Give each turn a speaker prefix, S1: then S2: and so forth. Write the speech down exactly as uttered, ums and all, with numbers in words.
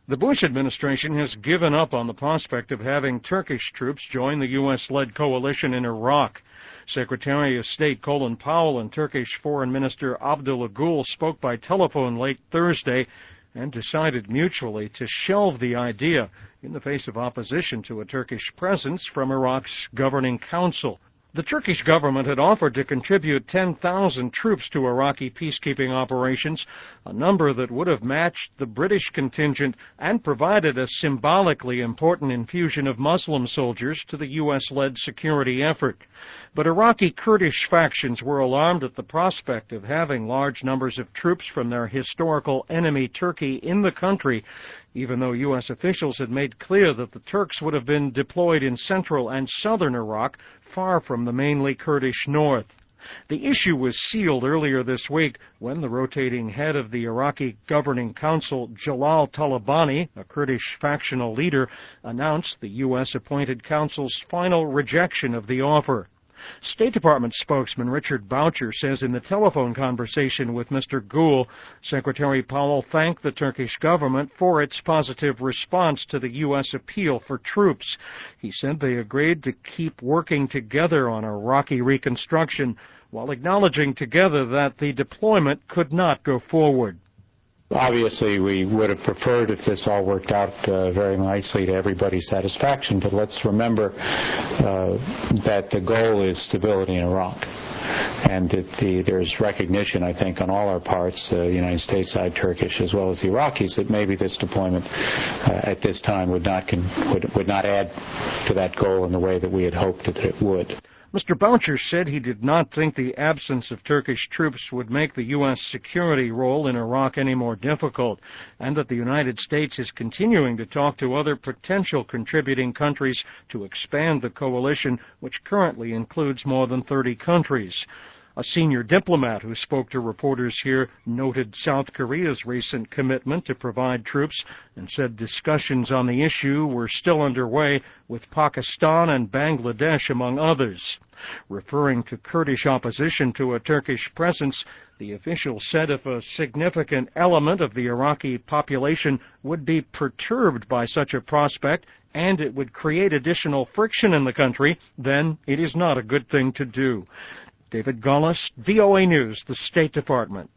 S1: The Bush administration has given up on the prospect of having Turkish troops join the U S-led coalition in Iraq. Secretary of State Colin Powell and Turkish Foreign Minister Abdullah Gül spoke by telephone late Thursday and decided mutually to shelve the idea in the face of opposition to a Turkish presence from Iraq's governing council. The Turkish government had offered to contribute ten thousand troops to Iraqi peacekeeping operations, a number that would have matched the British contingent and provided a symbolically important infusion of Muslim soldiers to the U S-led security effort. But Iraqi Kurdish factions were alarmed at the prospect of having large numbers of troops from their historical enemy Turkey in the country, even though U S officials had made clear that the Turks would have been deployed in central and southern Iraq, far from the mainly Kurdish north. The issue was sealed earlier this week when the rotating head of the Iraqi Governing Council, Jalal Talabani, a Kurdish factional leader, announced the U S-appointed council's final rejection of the offer. State Department spokesman Richard Boucher says in the telephone conversation with Mister Gül, Secretary Powell thanked the Turkish government for its positive response to the U S appeal for troops. He said they agreed to keep working together on Iraqi reconstruction, while acknowledging together that the deployment could not go forward.
S2: Obviously, we would have preferred if this all worked out uh, very nicely to everybody's satisfaction, but let's remember uh, that the goal is stability in Iraq. And that the, there's recognition, I think, on all our parts, uh, the United States side, Turkish, as well as the Iraqis, that maybe this deployment uh, at this time would not, con- would, would not add to that goal in the way that we had hoped that it would.
S1: Mister Boucher said he did not think the absence of Turkish troops would make the U S security role in Iraq any more difficult, and that the United States is continuing to talk to other potential contributing countries to expand the coalition, which currently includes more than thirty countries. A senior diplomat who spoke to reporters here noted South Korea's recent commitment to provide troops and said discussions on the issue were still underway with Pakistan and Bangladesh, among others. Referring to Kurdish opposition to a Turkish presence, the official said if a significant element of the Iraqi population would be perturbed by such a prospect and it would create additional friction in the country, then it is not a good thing to do. David Gaulis, V O A News, the State Department.